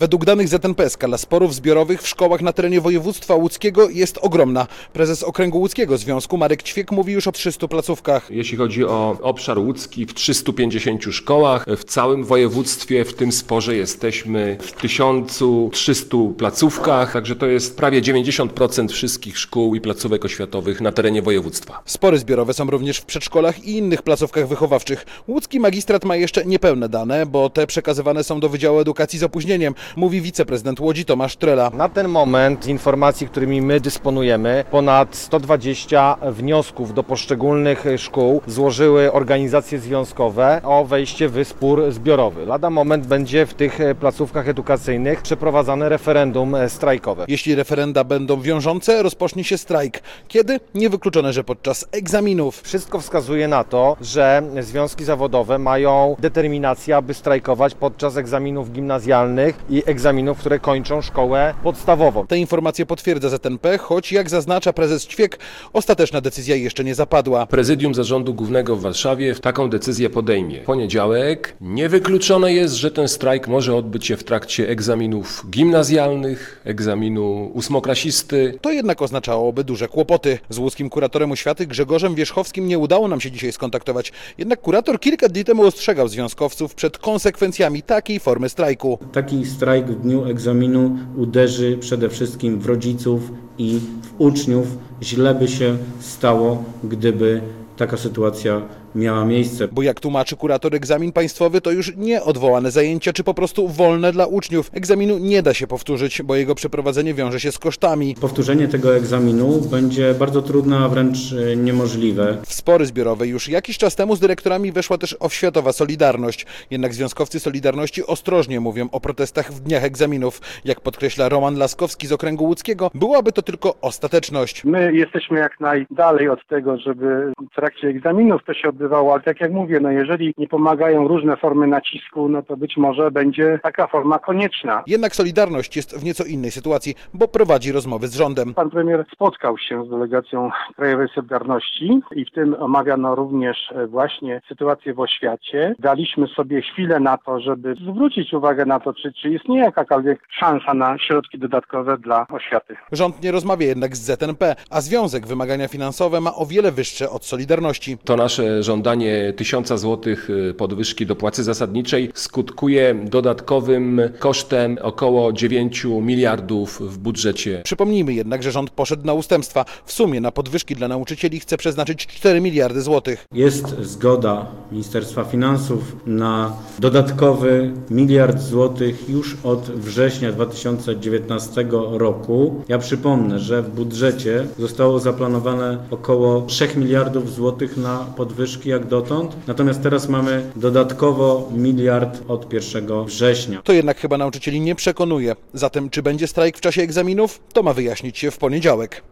Według danych ZNP skala sporów zbiorowych w szkołach na terenie województwa łódzkiego jest ogromna. Prezes Okręgu Łódzkiego Związku Marek Ćwiek mówi już o 300 placówkach. Jeśli chodzi o obszar łódzki, w 350 szkołach, w całym województwie w tym sporze jesteśmy w 1300 placówkach, także to jest prawie 90% wszystkich szkół i placówek oświatowych na terenie województwa. Spory zbiorowe są również w przedszkolach i innych placówkach wychowawczych. Łódzki magistrat ma jeszcze niepełne dane, bo te przekazywane są do Wydziału Edukacji z opóźnieniem, mówi wiceprezydent Łodzi Tomasz Trela. Na ten moment z informacji, którymi my dysponujemy, ponad 120 wniosków do poszczególnych szkół złożyły organizacje związkowe o wejście w spór zbiorowy. Lada moment będzie w tych placówkach edukacyjnych przeprowadzane referendum strajkowe. Jeśli referenda będą wiążące, rozpocznie się strajk. Kiedy? Niewykluczone, że podczas egzaminów. Wszystko wskazuje na to, że związki zawodowe mają determinację, aby strajkować podczas egzaminów gimnazjalnych i egzaminów, które kończą szkołę podstawową. Te informacje potwierdza ZNP, choć jak zaznacza prezes Ćwiek, ostateczna decyzja jeszcze nie zapadła. Prezydium Zarządu Głównego w Warszawie taką decyzję podejmie w poniedziałek. Niewykluczone jest, że ten strajk może odbyć się w trakcie egzaminów gimnazjalnych, egzaminu ósmoklasisty. To jednak oznaczałoby duże kłopoty. Z łódzkim kuratorem oświaty Grzegorzem Wierzchowskim nie udało nam się dzisiaj skontaktować. Jednak kurator kilka dni temu ostrzegał związkowców przed konsekwencjami takiej formy strajku. Taki strajk w dniu egzaminu uderzy przede wszystkim w rodziców i w uczniów. Źle by się stało, gdyby taka sytuacja miała miejsce. Bo jak tłumaczy kurator, egzamin państwowy to już nie odwołane zajęcia, czy po prostu wolne dla uczniów. Egzaminu nie da się powtórzyć, bo jego przeprowadzenie wiąże się z kosztami. Powtórzenie tego egzaminu będzie bardzo trudne, a wręcz niemożliwe. W spory zbiorowe już jakiś czas temu z dyrektorami weszła też oświatowa Solidarność. Jednak związkowcy Solidarności ostrożnie mówią o protestach w dniach egzaminów. Jak podkreśla Roman Laskowski z Okręgu Łódzkiego, byłaby to tylko ostateczność. My jesteśmy jak najdalej od tego, żeby w trakcie egzaminów to się odbywało, ale tak jak mówię, jeżeli nie pomagają różne formy nacisku, to być może będzie taka forma konieczna. Jednak Solidarność jest w nieco innej sytuacji, bo prowadzi rozmowy z rządem. Pan premier spotkał się z delegacją Krajowej Solidarności i w tym omawiano również właśnie sytuację w oświacie. Daliśmy sobie chwilę na to, żeby zwrócić uwagę na to, czy istnieje jakakolwiek szansa na środki dodatkowe dla oświaty. Rząd nie rozmawia jednak z ZNP, a związek wymagania finansowe ma o wiele wyższe od Solidarności. To nasze żądanie 1000 zł podwyżki do płacy zasadniczej skutkuje dodatkowym kosztem około 9 miliardów w budżecie. Przypomnijmy jednak, że rząd poszedł na ustępstwa. W sumie na podwyżki dla nauczycieli chce przeznaczyć 4 miliardy złotych. Jest zgoda Ministerstwa Finansów na dodatkowy 1 miliard złotych już od września 2019 roku. Ja przypomnę, że w budżecie zostało zaplanowane około 3 miliardów złotych na podwyżki jak dotąd, natomiast teraz mamy dodatkowo 1 miliard od 1 września. To jednak chyba nauczycieli nie przekonuje. Zatem czy będzie strajk w czasie egzaminów? To ma wyjaśnić się w poniedziałek.